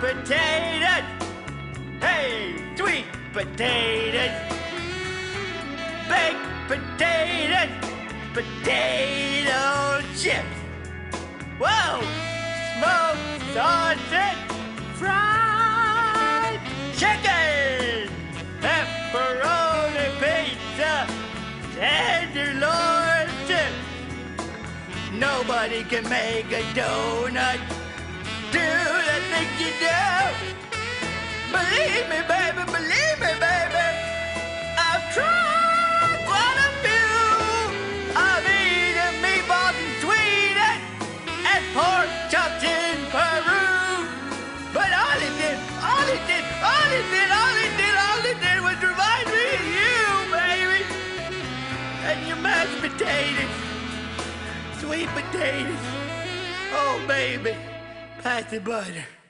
potatoes. Hey, sweet potatoes. Baked potatoes. Potato chips. Whoa! Smoked sausage. Fried chicken. Pepperoni pizza. Tenderloin chips. Nobody can make a donut do the things you do. Believe me, baby, believe me, baby. I've tried quite a few. I've eaten meatballs in Sweden and pork chops in Peru. But all it did was remind me of you, baby. And your mashed potatoes. Sweet potatoes. Oh, baby, pass the butter.